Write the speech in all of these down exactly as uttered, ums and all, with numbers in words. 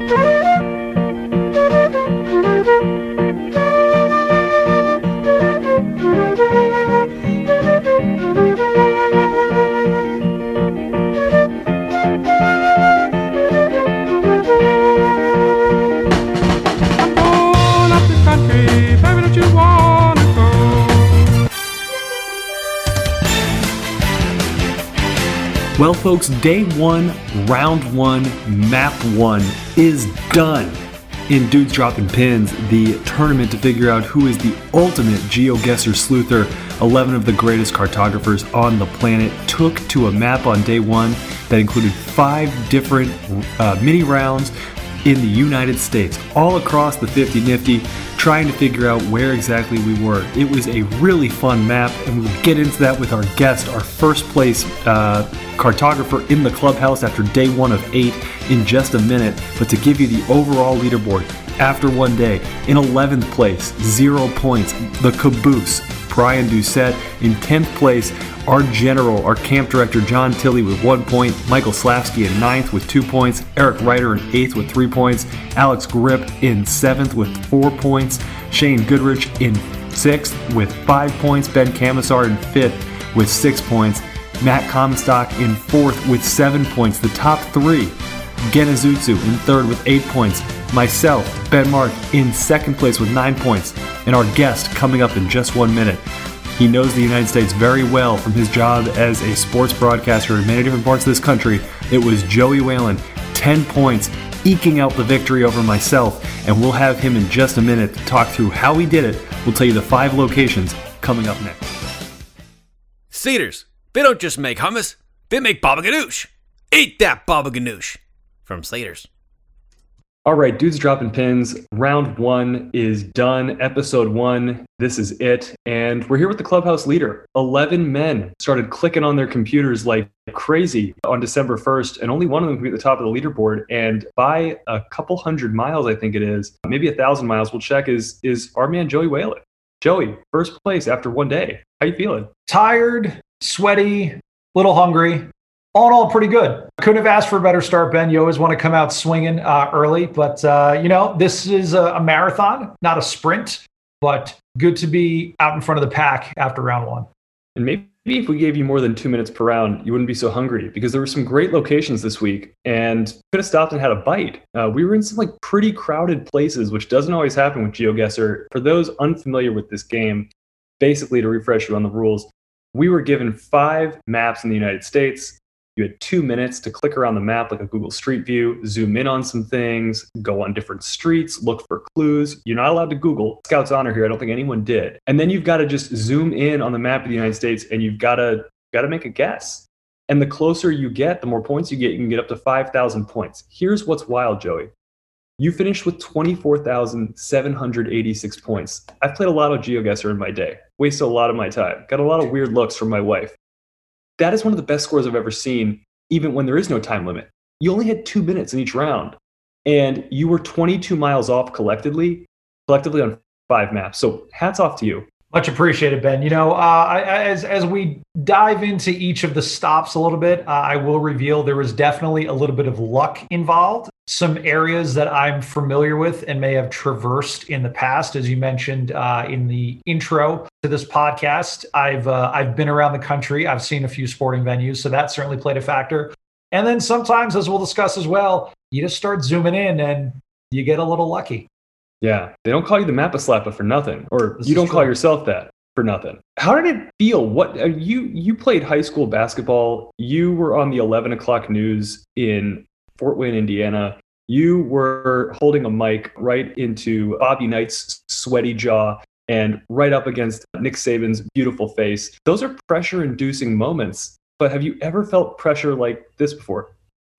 Well, folks, day one, round one, map one is done. In Dudes Dropping Pins, the tournament to figure out who is the ultimate GeoGuessr sleuther, eleven of the greatest cartographers on the planet took to a map on day one that included five different uh, mini rounds in the United States, all across the fifty nifty, trying to figure out where exactly we were. It was a really fun map, and we'll get into that with our guest, our first place uh, cartographer in the clubhouse after day one of eight in just a minute. But to give you the overall leaderboard after one day, in eleventh place, zero points, the caboose, Brian Doucette. In tenth place, our general, our camp director, John Tilley with one point, Michael Slavsky in ninth with two points, Eric Ryder in eighth with three points, Alex Grip in seventh with four points, Shane Goodrich in sixth with five points, Ben Camisar in fifth with six points, Matt Comstock in fourth with seven points. The top three, Genizutsu in third with eight points, myself, Ben Mark, in second place with nine points, and our guest coming up in just one minute. He knows the United States very well from his job as a sports broadcaster in many different parts of this country. It was Joey Whalen, ten points, eking out the victory over myself, and we'll have him in just a minute to talk through how he did it. We'll tell you the five locations coming up next. Cedars, they don't just make hummus, they make baba ganoush. Eat that baba ganoush from Cedars. All right, Dudes Dropping Pins, round one is done, episode one, this is it, and we're here with the clubhouse leader. eleven men started clicking on their computers like crazy on December first, and only one of them could be at the top of the leaderboard, and by a couple hundred miles, I think it is, maybe a thousand miles, we'll check, is is our man Joey Whalen. Joey, first place after one day. How you feeling? Tired, sweaty, little hungry. All in all, pretty good. Couldn't have asked for a better start, Ben. You always want to come out swinging uh, early, but uh, you know, this is a, a marathon, not a sprint, but good to be out in front of the pack after round one. And maybe if we gave you more than two minutes per round, you wouldn't be so hungry, because there were some great locations this week and could have stopped and had a bite. Uh, we were in some like pretty crowded places, which doesn't always happen with GeoGuessr. For those unfamiliar with this game, basically to refresh you on the rules, we were given five maps in the United States. You had two minutes to click around the map like a Google Street View, zoom in on some things, go on different streets, look for clues. You're not allowed to Google. Scout's honor here. I don't think anyone did. And then you've got to just zoom in on the map of the United States, and you've got to got to make a guess. And the closer you get, the more points you get. You can get up to five thousand points. Here's what's wild, Joey. You finished with twenty-four thousand seven hundred eighty-six points. I've played a lot of GeoGuessr in my day. Wasted a lot of my time. Got a lot of weird looks from my wife. That is one of the best scores I've ever seen, even when there is no time limit. You only had two minutes in each round, and you were twenty-two miles off collectively, collectively on five maps. So hats off to you. Much appreciated, Ben. You know, uh, I, as as we dive into each of the stops a little bit, uh, I will reveal there was definitely a little bit of luck involved. Some areas that I'm familiar with and may have traversed in the past, as you mentioned uh, in the intro to this podcast. I've uh, I've been around the country. I've seen a few sporting venues, so that certainly played a factor. And then sometimes, as we'll discuss as well, you just start zooming in and you get a little lucky. Yeah, they don't call you the Mappa-Slappa for nothing, or this you don't call yourself that for nothing. How did it feel? What uh, you you played high school basketball? You were on the eleven o'clock news in Fort Wayne, Indiana. You were holding a mic right into Bobby Knight's sweaty jaw and right up against Nick Saban's beautiful face. Those are pressure-inducing moments. But have you ever felt pressure like this before?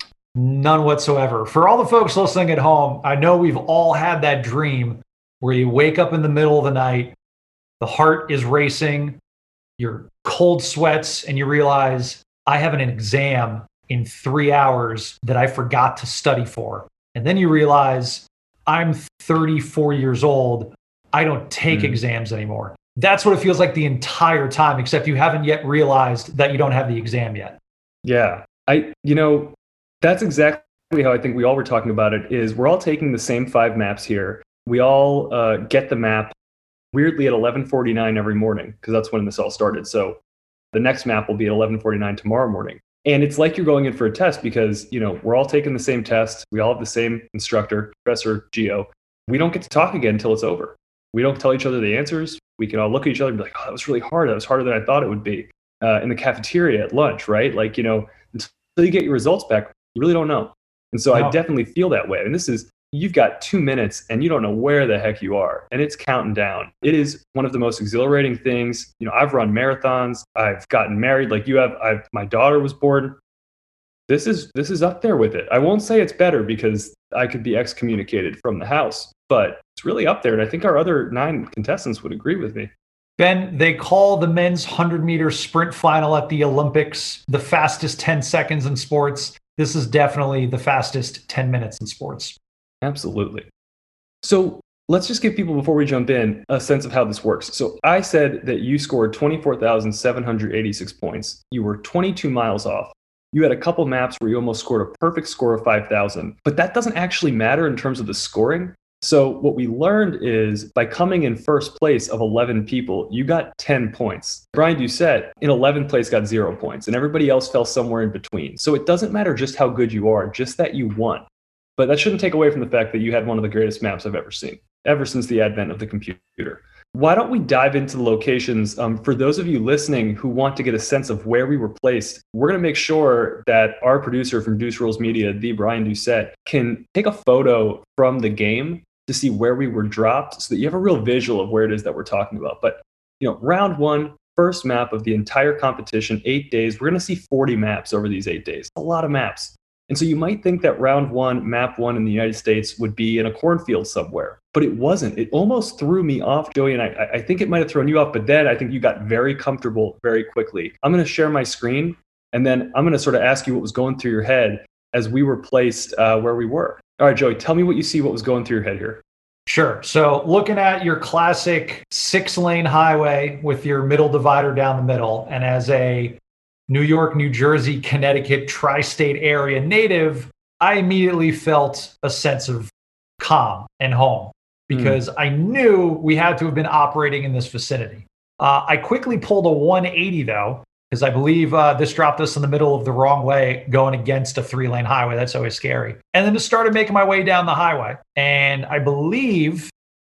None whatsoever. For all the folks listening at home, I know we've all had that dream where you wake up in the middle of the night, the heart is racing, you're cold sweats, and you realize, I have an exam in three hours that I forgot to study for. And then you realize, I'm thirty-four years old, I don't take mm. exams anymore. That's what it feels like the entire time, except you haven't yet realized that you don't have the exam yet. Yeah. I, you know, That's exactly how I think we all were talking about it is we're all taking the same five maps here. We all uh, get the map weirdly at eleven forty-nine every morning because that's when this all started. So the next map will be at eleven forty-nine tomorrow morning. And it's like you're going in for a test because, you know, we're all taking the same test. We all have the same instructor, Professor Geo. We don't get to talk again until it's over. We don't tell each other the answers. We can all look at each other and be like, oh, that was really hard. That was harder than I thought it would be. Uh, in the cafeteria at lunch, right? Like, you know, until you get your results back, you really don't know. And so No. I definitely feel that way. And this is, you've got two minutes and you don't know where the heck you are. And it's counting down. It is one of the most exhilarating things. You know, I've run marathons. I've gotten married like you have. I've, my daughter was born. This is, this is up there with it. I won't say it's better because I could be excommunicated from the house, but it's really up there. And I think our other nine contestants would agree with me. Ben, they call the men's one hundred meter sprint final at the Olympics the fastest ten seconds in sports. This is definitely the fastest ten minutes in sports. Absolutely. So let's just give people, before we jump in, a sense of how this works. So I said that you scored twenty-four thousand seven hundred eighty-six points. You were twenty-two miles off. You had a couple maps where you almost scored a perfect score of five thousand. But that doesn't actually matter in terms of the scoring. So what we learned is by coming in first place of eleven people, you got ten points. Brian Doucette in eleventh place got zero points and everybody else fell somewhere in between. So it doesn't matter just how good you are, just that you won. But that shouldn't take away from the fact that you had one of the greatest maps I've ever seen, ever since the advent of the computer. Why don't we dive into the locations? Um, for those of you listening who want to get a sense of where we were placed, we're going to make sure that our producer from Deuce Rules Media, the Brian Doucette, can take a photo from the game to see where we were dropped so that you have a real visual of where it is that we're talking about. But, you know, round one, first map of the entire competition, eight days. We're going to see forty maps over these eight days. A lot of maps. And so you might think that round one, map one in the United States would be in a cornfield somewhere, but it wasn't. It almost threw me off, Joey, and I, I think it might have thrown you off, but then I think you got very comfortable very quickly. I'm going to share my screen, and then I'm going to sort of ask you what was going through your head as we were placed uh, where we were. All right, Joey, tell me what you see, what was going through your head here. Sure. So looking at your classic six lane highway with your middle divider down the middle, and as a New York, New Jersey, Connecticut, tri-state area native, I immediately felt a sense of calm and home because mm. I knew we had to have been operating in this vicinity. Uh, I quickly pulled a one eighty though, because I believe uh, this dropped us in the middle of the wrong way going against a three lane highway. That's always scary. And then just started making my way down the highway. And I believe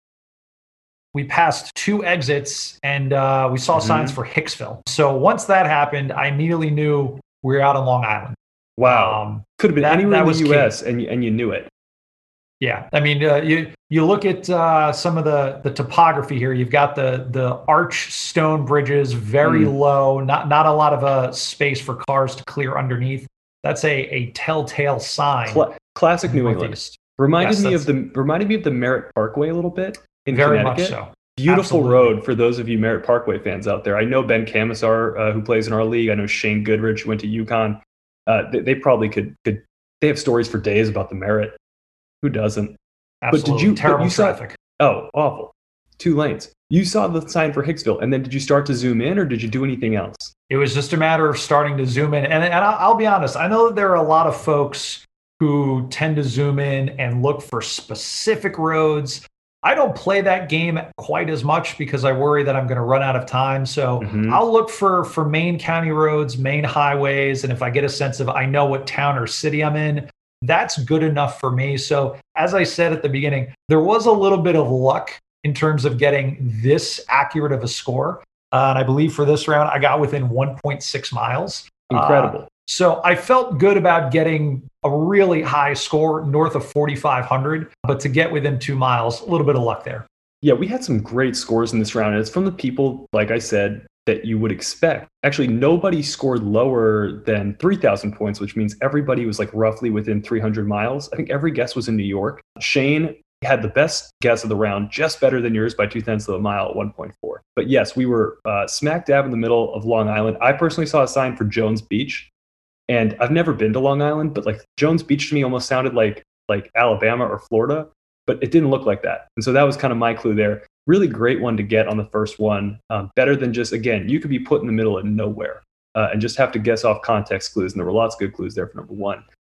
we passed two exits and uh, we saw mm-hmm. signs for Hicksville. So once that happened, I immediately knew we were out on Long Island. Wow. Um, Could have been that, anywhere that in the U S and you, and you knew it. Yeah. I mean, uh, you you look at uh, some of the, the topography here. You've got the the arch stone bridges, very mm. low, not, not a lot of uh, space for cars to clear underneath. That's a, a telltale sign. Cla- classic New England. Reminded yes, me of the reminded me of the Merritt Parkway a little bit. In Very Connecticut. much so. Beautiful Absolutely. road for those of you Merritt Parkway fans out there. I know Ben Camisar, uh, who plays in our league. I know Shane Goodrich, who went to UConn. Uh, they, they probably could, could, they have stories for days about the Merritt. Who doesn't? Absolutely. But did you, Terrible but you traffic. Saw, oh, awful. Two lanes. You saw the sign for Hicksville, and then did you start to zoom in, or did you do anything else? It was just a matter of starting to zoom in. And, and I'll, I'll be honest, I know that there are a lot of folks who tend to zoom in and look for specific roads. I don't play that game quite as much because I worry that I'm going to run out of time. So mm-hmm. I'll look for, for main county roads, main highways. And if I get a sense of, I know what town or city I'm in, that's good enough for me. So as I said at the beginning, there was a little bit of luck in terms of getting this accurate of a score. Uh, and I believe for this round, I got within one point six miles. Incredible. Uh, so I felt good about getting a really high score north of forty-five hundred, but to get within two miles, a little bit of luck there. Yeah, we had some great scores in this round. And it's from the people, like I said, that you would expect. Actually, nobody scored lower than three thousand points, which means everybody was like roughly within three hundred miles. I think every guess was in New York. Shane had the best guess of the round, just better than yours by two tenths of a mile at one point four. But yes, we were uh, smack dab in the middle of Long Island. I personally saw a sign for Jones Beach. And I've never been to Long Island, but like Jones Beach to me almost sounded like like Alabama or Florida, but it didn't look like that. And so that was kind of my clue there. Really great one to get on the first one. Um, better than just, again, you could be put in the middle of nowhere uh, and just have to guess off context clues. And there were lots of good clues there for number one.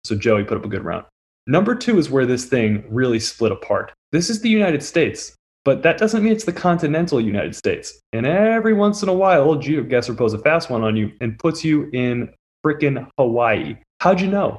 So Joey put up a good round. Number two is where this thing really split apart. This is the United States, but that doesn't mean it's the continental United States. And every once in a while, GeoGuessr pulls a fast one on you and puts you in frickin' Hawaii. How'd you know?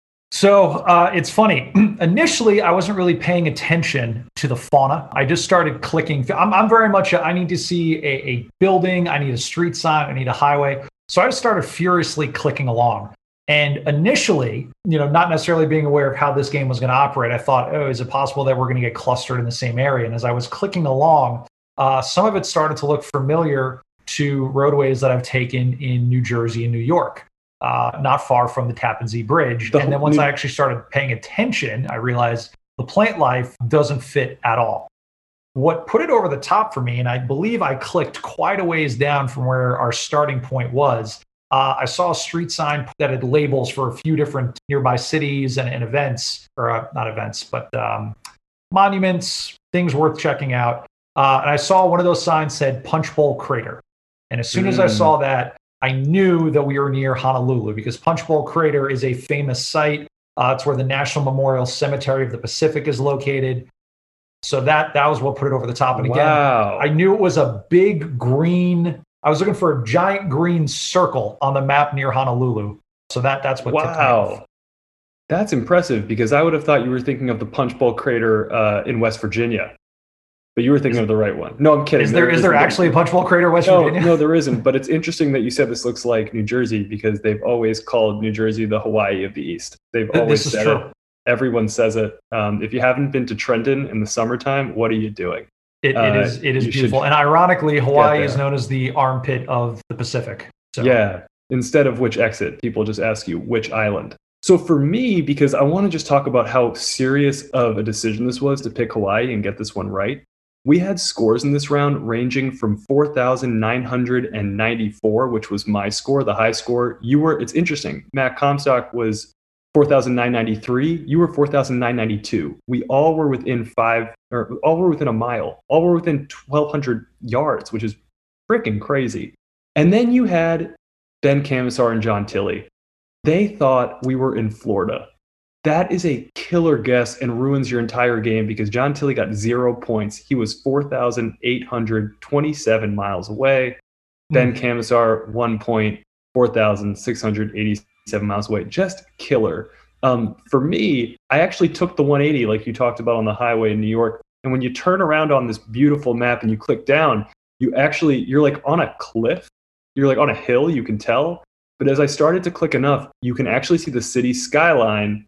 So uh, it's funny. Initially, I wasn't really paying attention to the fauna. I just started clicking. I'm, I'm very much, a, I need to see a, a building. I need a street sign. I need a highway. So I just started furiously clicking along. And initially, you know, not necessarily being aware of how this game was going to operate, I thought, oh, is it possible that we're going to get clustered in the same area? And as I was clicking along, uh, some of it started to look familiar to roadways that I've taken in New Jersey and New York. Uh, not far from the Tappan Zee Bridge. The, and then once I actually started paying attention, I realized the plant life doesn't fit at all. What put it over the top for me, and I believe I clicked quite a ways down from where our starting point was, uh, I saw a street sign that had labels for a few different nearby cities and, and events, or uh, not events, but um, monuments, things worth checking out. Uh, and I saw one of those signs said Punch Bowl Crater. And as soon mm. as I saw that, I knew that we were near Honolulu because Punch Bowl Crater is a famous site. Uh, it's where the National Memorial Cemetery of the Pacific is located. So that that was what put it over the top. And again, wow. I knew it was a big green. I was looking for a giant green circle on the map near Honolulu. So that that's what. Wow, tipped me off. That's impressive because I would have thought you were thinking of the Punch Bowl Crater uh, in West Virginia. But you were thinking is, of the right one. No, I'm kidding. Is there, there is there actually a Punch Bowl Crater in West no, Virginia? No, there isn't. But it's interesting that you said this looks like New Jersey because they've always called New Jersey the Hawaii of the East. They've always this is said true. it. Everyone says it. Um, if you haven't been to Trenton in the summertime, what are you doing? It, it uh, is it is beautiful. And ironically, Hawaii is known as the armpit of the Pacific. So. Yeah. Instead of which exit, people just ask you which island. So for me, because I want to just talk about how serious of a decision this was to pick Hawaii and get this one right, we had scores in this round ranging from four thousand nine hundred ninety-four, which was my score, the high score. You were, it's interesting, Matt Comstock was four thousand nine hundred ninety-three, you were four thousand nine hundred ninety-two. We all were within five, or all were within a mile. All were within twelve hundred yards, which is freaking crazy. And then you had Ben Camisar and John Tilley. They thought we were in Florida. That is a killer guess and ruins your entire game because John Tilley got zero points. He was four thousand eight hundred twenty-seven miles away. Mm-hmm. Ben Camisar, one point, four thousand six hundred eighty-seven miles away. Just killer. Um, for me, I actually took the one eighty like you talked about on the highway in New York. And when you turn around on this beautiful map and you click down, you actually, you're like on a cliff. You're like on a hill, you can tell. But as I started to click enough, you can actually see the city skyline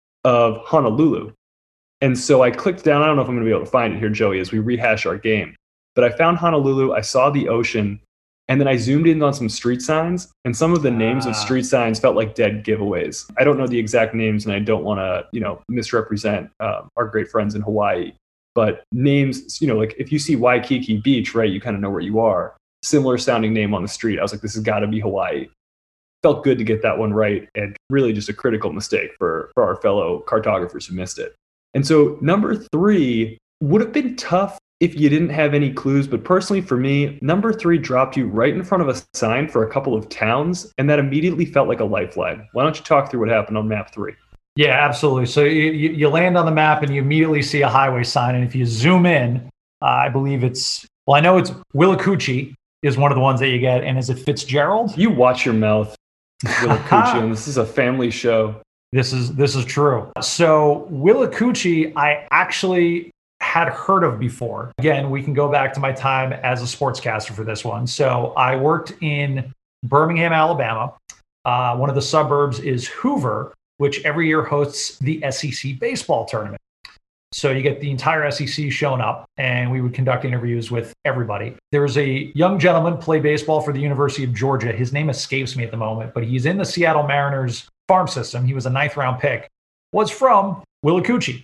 of Honolulu. And so I clicked down. I don't know if I'm going to be able to find it here, Joey, as we rehash our game. But I found Honolulu. I saw the ocean. And then I zoomed in on some street signs. And some of the names ah. of street signs felt like dead giveaways. I don't know the exact names, and I don't want to, you know, misrepresent uh, our great friends in Hawaii. But names, you know, like if you see Waikiki Beach, right, you kind of know where you are. Similar sounding name on the street. I was like, this has got to be Hawaii. Felt good to get that one right, and really just a critical mistake for, for our fellow cartographers who missed it. And so number three would have been tough if you didn't have any clues, but personally for me, number three dropped you right in front of a sign for a couple of towns, and that immediately felt like a lifeline. Why don't you talk through what happened on map three? Yeah, absolutely. So you, you land on the map and you immediately see a highway sign, and if you zoom in, uh, I believe it's, well, I know it's Willacoochee is one of the ones that you get, and is it Fitzgerald? You watch your mouth. Willacoochee, and this is a family show. This is this is true. So Willacoochee, I actually had heard of before. Again, we can go back to my time as a sportscaster for this one. So I worked in Birmingham, Alabama. Uh, one of the suburbs is Hoover, which every year hosts the S E C baseball tournament. So you get the entire S E C showing up, and we would conduct interviews with everybody. There's a young gentleman play baseball for the University of Georgia. His name escapes me at the moment, but he's in the Seattle Mariners farm system. He was a ninth round pick, was from Willacoochee.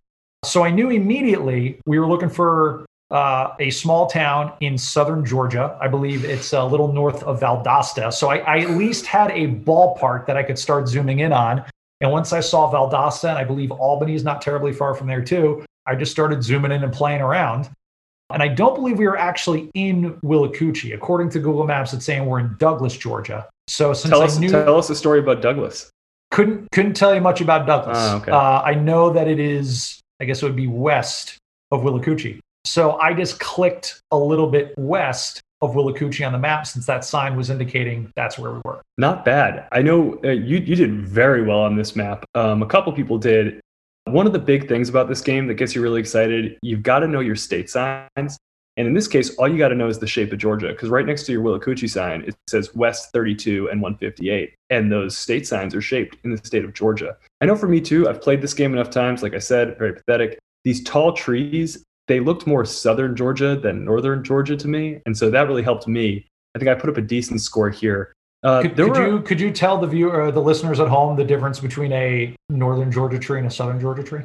So I knew immediately we were looking for uh, a small town in southern Georgia. I believe it's a little north of Valdosta. So I, I at least had a ballpark that I could start zooming in on. And once I saw Valdosta, and I believe Albany is not terribly far from there too, I just started zooming in and playing around. And I don't believe we were actually in Willacoochee. According to Google Maps, it's saying we're in Douglas, Georgia. So since tell I us, knew, tell us a story about Douglas. Couldn't couldn't tell you much about Douglas. Ah, okay. uh, I know that it is, I guess it would be west of Willacoochee. So I just clicked a little bit west of Willacoochee on the map since that sign was indicating that's where we were. Not bad. I know uh, you you did very well on this map. Um, a couple people did. One of the big things about this game that gets you really excited, you've got to know your state signs. And in this case, all you got to know is the shape of Georgia, because right next to your Willacoochee sign, it says West thirty-two and one fifty-eight. And those state signs are shaped in the state of Georgia. I know for me too, I've played this game enough times. Like I said, very pathetic. These tall trees, they looked more southern Georgia than northern Georgia to me. And so that really helped me. I think I put up a decent score here. Uh, Could, there could were, you could you tell the viewer, uh, the listeners at home, the difference between a northern Georgia tree and a southern Georgia tree?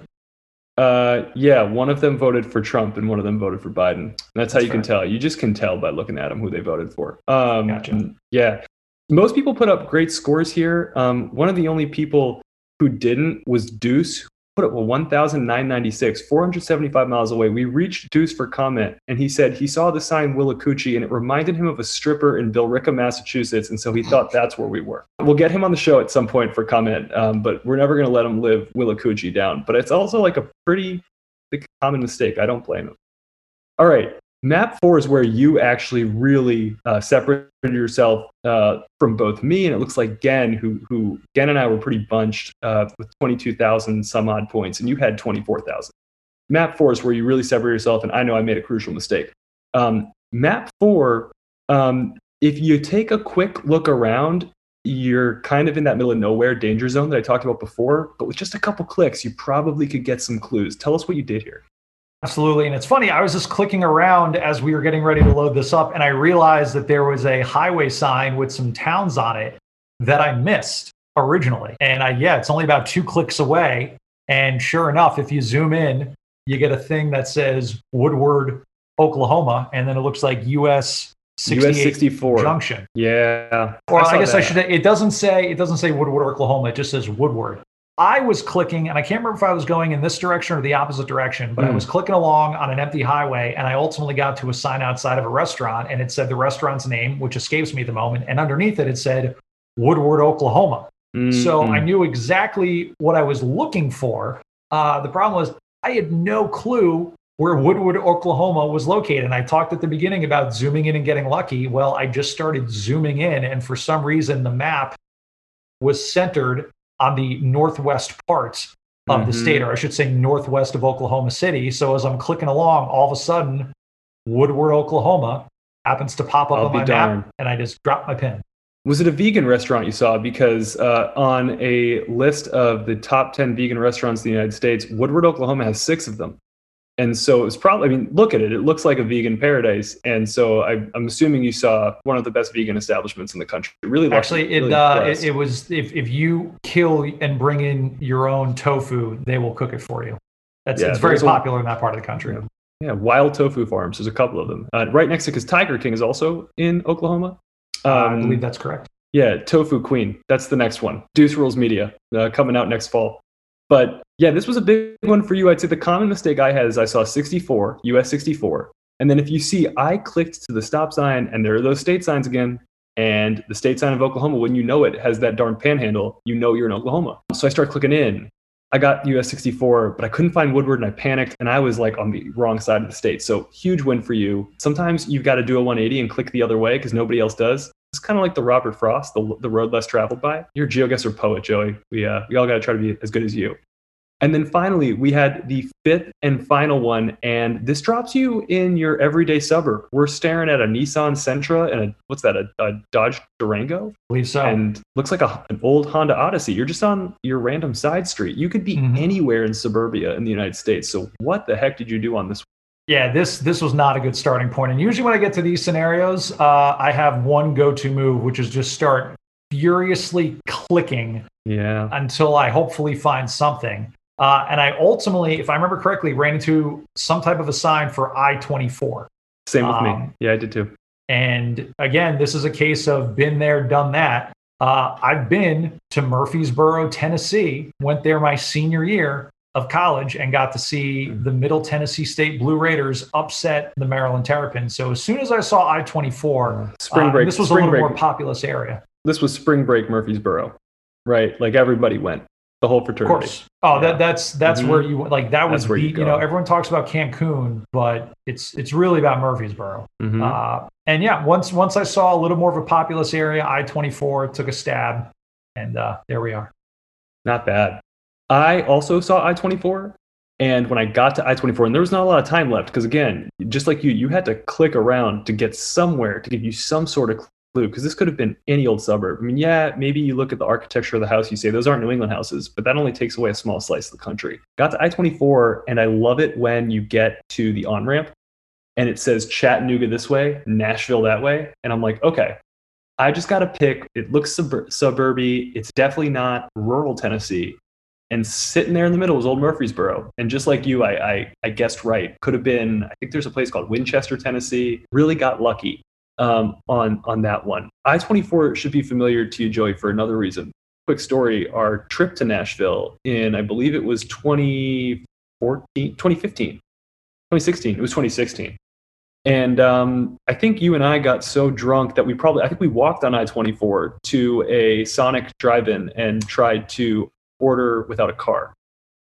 Uh, yeah, one of them voted for Trump and one of them voted for Biden. And that's, that's how you fair. can tell. You just can tell by looking at them who they voted for. Um, Gotcha. Yeah. Most people put up great scores here. Um, one of the only people who didn't was Deuce, who put up a one thousand nine hundred ninety-six, four hundred seventy-five miles away. We reached Deuce for comment, and he said he saw the sign Willacoochee, and it reminded him of a stripper in Billerica, Massachusetts, and so he thought that's where we were. We'll get him on the show at some point for comment, um, but we're never going to let him live Willacoochee down. But it's also like a pretty big common mistake. I don't blame him. All right. Map four is where you actually really uh, separated yourself uh, from both me and it looks like Gen, who who Gen and I were pretty bunched uh, with twenty-two thousand some odd points, and you had twenty-four thousand. Map four is where you really separate yourself, and I know I made a crucial mistake. Um, map four, um, if you take a quick look around, you're kind of in that middle of nowhere danger zone that I talked about before, but with just a couple clicks, you probably could get some clues. Tell us what you did here. Absolutely. And it's funny, I was just clicking around as we were getting ready to load this up, and I realized that there was a highway sign with some towns on it that I missed originally. And I, yeah, it's only about two clicks away. And sure enough, if you zoom in, you get a thing that says Woodward, Oklahoma, and then it looks like U S sixty-four Junction. Yeah. Or I, I guess that. I should. It doesn't say. It doesn't say Woodward, Oklahoma. It just says Woodward. I was clicking, and I can't remember if I was going in this direction or the opposite direction, but mm. I was clicking along on an empty highway, and I ultimately got to a sign outside of a restaurant, and it said the restaurant's name, which escapes me at the moment, and underneath it, it said Woodward, Oklahoma. Mm-hmm. So I knew exactly what I was looking for. Uh, the problem was I had no clue where Woodward, Oklahoma was located. And I talked at the beginning about zooming in and getting lucky. Well, I just started zooming in, and for some reason, the map was centered on the northwest parts of mm-hmm. the state, or I should say northwest of Oklahoma City. So as I'm clicking along, all of a sudden, Woodward, Oklahoma happens to pop up I'll on my darn. map, and I just dropped my pin. Was it a vegan restaurant you saw? Because uh, on a list of the top ten vegan restaurants in the United States, Woodward, Oklahoma has six of them. And so it was probably, I mean, look at it. It looks like a vegan paradise. And so I, I'm assuming you saw one of the best vegan establishments in the country. It really Actually, lucky, it, really uh, it, it was, if, if you kill and bring in your own tofu, they will cook it for you. That's, yeah, it's very popular a, in that part of the country. Yeah, yeah, Wild Tofu Farms. There's a couple of them. Uh, right next to, because Tiger King is also in Oklahoma. Um, uh, I believe that's correct. Yeah, Tofu Queen. That's the next one. Deuce Rules Media, uh, coming out next fall. But yeah, this was a big one for you. I'd say the common mistake I had is I saw sixty-four, U S sixty-four. And then if you see, I clicked to the stop sign, and there are those state signs again. And the state sign of Oklahoma, when you know it has that darn panhandle, you know you're in Oklahoma. So I start clicking in. I got U S sixty-four, but I couldn't find Woodward, and I panicked, and I was like on the wrong side of the state. So huge win for you. Sometimes you've got to do a one eighty and click the other way because nobody else does. It's kind of like the Robert Frost, the, the road less traveled by. You're a GeoGuessr poet, Joey. We, uh, we all got to try to be as good as you. And then finally, we had the fifth and final one, and this drops you in your everyday suburb. We're staring at a Nissan Sentra and a, what's that, a, a Dodge Durango? I believe so. And looks like a, an old Honda Odyssey. You're just on your random side street. You could be mm-hmm. anywhere in suburbia in the United States. So what the heck did you do on this one? Yeah, this this was not a good starting point. And usually when I get to these scenarios, uh, I have one go-to move, which is just start furiously clicking yeah. until I hopefully find something. Uh, and I ultimately, if I remember correctly, ran into some type of a sign for I twenty-four. Same with um, me. Yeah, I did too. And again, this is a case of been there, done that. Uh, I've been to Murfreesboro, Tennessee, went there my senior year of college and got to see the Middle Tennessee State Blue Raiders upset the Maryland Terrapins. So as soon as I saw I twenty-four, spring break, uh, this was spring a little break. more populous area. This was spring break Murfreesboro. right? Like everybody went, the whole fraternity. Of course. Oh, Yeah. that that's that's Mhm. where you like that was That's where the, you you, go. know, everyone talks about Cancun, but it's it's really about Murfreesboro. Mhm. Uh, and yeah, once once I saw a little more of a populous area, I twenty-four took a stab, and uh, there we are. Not bad. I also saw I twenty-four, and when I got to I twenty-four, and there was not a lot of time left, because again, just like you, you had to click around to get somewhere to give you some sort of clue, because this could have been any old suburb. I mean, yeah, maybe you look at the architecture of the house, you say those aren't New England houses, but that only takes away a small slice of the country. Got to I twenty-four, and I love it when you get to the on-ramp, and it says Chattanooga this way, Nashville that way, and I'm like, okay, I just got to pick. It looks subur- suburby. It's definitely not rural Tennessee. And sitting there in the middle was old Murfreesboro. And just like you, I, I, I guessed right. Could have been, I think there's a place called Winchester, Tennessee. Really got lucky um, on, on that one. I twenty-four should be familiar to you, Joey, for another reason. Quick story, our trip to Nashville in, I believe it was twenty fourteen, twenty fifteen, twenty sixteen. It was twenty sixteen. And um, I think you and I got so drunk that we probably, I think we walked on I twenty-four to a Sonic drive-in and tried to order without a car.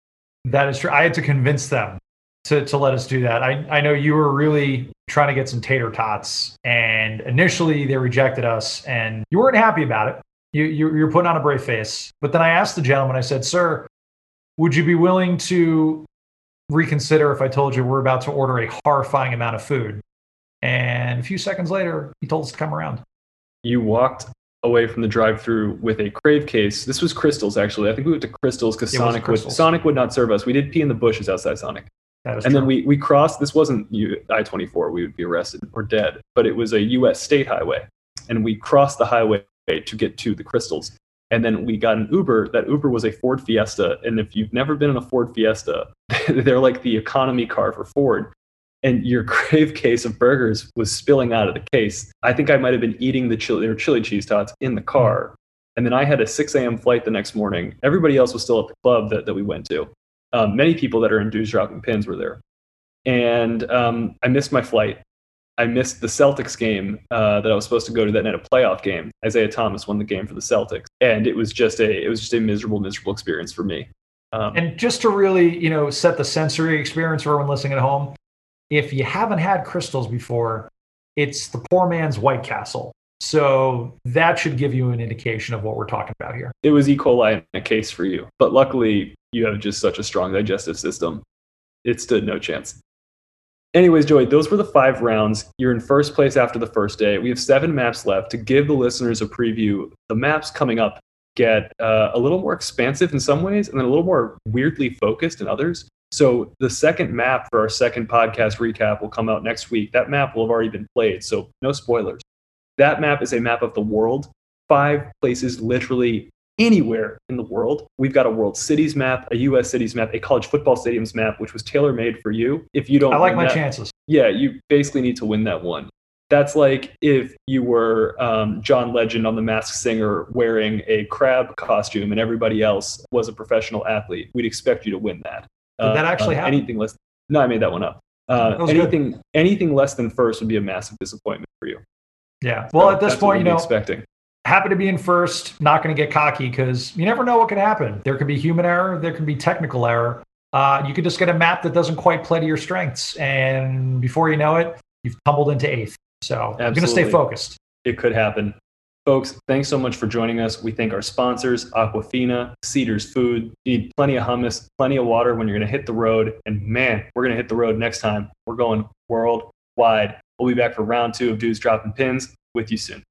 That is true. I had to convince them to, to let us do that. I, I know you were really trying to get some tater tots, and initially they rejected us, and you weren't happy about it. You, you, you're putting on a brave face. But then I asked the gentleman, I said, sir, would you be willing to reconsider if I told you we're about to order a horrifying amount of food? And a few seconds later, he told us to come around. You walked away from the drive-through with a Crave case. This was Crystal's, actually. I think we went to Crystal's because It was Sonic would, Crystal's. Sonic would not serve us. We did pee in the bushes outside Sonic. That is And true. then we, we crossed, this wasn't I twenty-four, we would be arrested or dead, but it was a U S state highway. And we crossed the highway to get to the Crystals. And then we got an Uber. That Uber was a Ford Fiesta. And if you've never been in a Ford Fiesta, they're like the economy car for Ford. And your Crave case of burgers was spilling out of the case. I think I might have been eating the chili, they were chili cheese tots in the car. And then I had a six a.m. flight the next morning. Everybody else was still at the club that, that we went to. Um, many people that are in Dudes Dropping Pins were there. And um, I missed my flight. I missed the Celtics game uh, that I was supposed to go to that night, a playoff game. Isaiah Thomas won the game for the Celtics. And it was just a, it was just a miserable, miserable experience for me. Um, And just to really, you know, set the sensory experience for everyone listening at home, if you haven't had Crystals before, it's the poor man's White Castle. So that should give you an indication of what we're talking about here. it was E. coli in a case for you. But luckily, you have just such a strong digestive system. It stood no chance. Anyways, Joey, those were the five rounds. You're in first place after the first day. We have seven maps left. To give the listeners a preview, the maps coming up get uh, a little more expansive in some ways and then a little more weirdly focused in others. So the second map for our second podcast recap will come out next week. That map will have already been played, so no spoilers. That map is a map of the world, five places literally anywhere in the world. We've got a World Cities map, a U S Cities map, a college football stadiums map, which was tailor-made for you. If you don't I like win my that- chances. Yeah, you basically need to win that one. That's like if you were um, John Legend on The Masked Singer wearing a crab costume and everybody else was a professional athlete. We'd expect you to win that. Did that actually uh, happen? Anything less? No, I made that one up. Uh, That was good. anything, anything less than first would be a massive disappointment for you. Yeah. Well, So at this that's what point, you we'll be know, expecting. happy to be in first, not going to get cocky because you never know what could happen. There could be human error, there could be technical error. Uh, you could just get a map that doesn't quite play to your strengths. And before you know it, you've tumbled into eighth. So you're going to stay Absolutely. focused. It could happen. Folks, thanks so much for joining us. We thank our sponsors, Aquafina, Cedars Food. You need plenty of hummus, plenty of water when you're going to hit the road. And man, we're going to hit the road next time. We're going worldwide. We'll be back for round two of Dudes Dropping Pins with you soon.